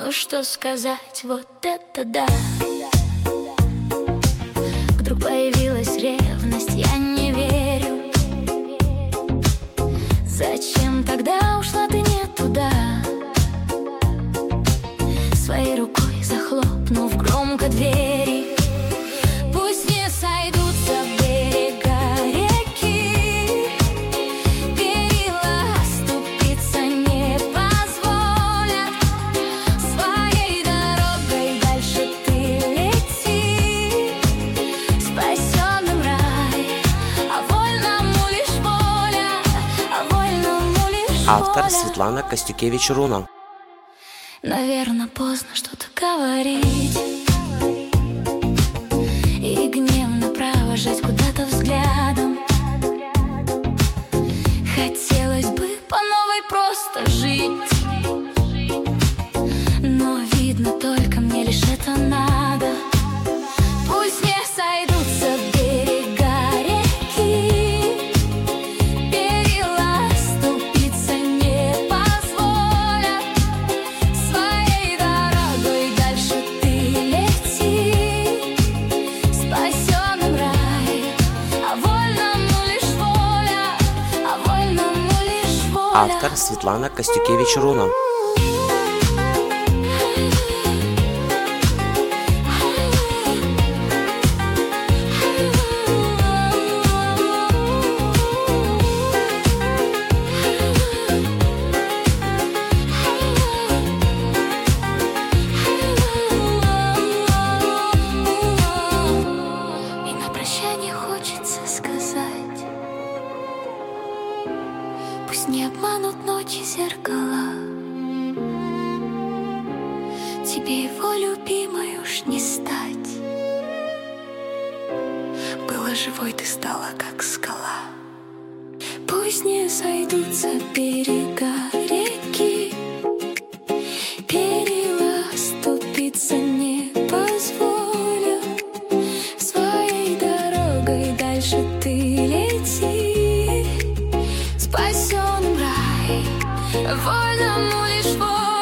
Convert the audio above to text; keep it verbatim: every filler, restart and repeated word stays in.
знаю, что сказать, вот это да. Вдруг появилась ревность, я не верю. Зачем тогда ушла ты не туда? Своей рукой захлопнув громко двери. Пусть не сойдутся берега реки, перила оступиться не позволят. Своей дорогой дальше ты лети, спасенным рай, а вольному лишь воля, а вольному лишь воля. Автор Светлана Костюкевич-Руна. Наверное, поздно что-то говорить и гневно провожать куда-то взглядом. Хотелось бы по новой просто жить, но видно, только мне лишь это надо. Пусть не сойдутся берега реки, перила оступиться не позволят. Своей дорогой дальше ты лети, спасенным рай, а вольному лишь воля, а вольному лишь воля. Автор Светлана Костюкевич-Руна. И на прощание хочется сказать: пусть не обманут ночи зеркала, тебе его любимой уж не стать. Была живой, ты стала как скала. Пусть не сойдутся берега реки, перила оступиться не позволят. Своей дорогой дальше ты лети, спасенным рай, вольному лишь воля.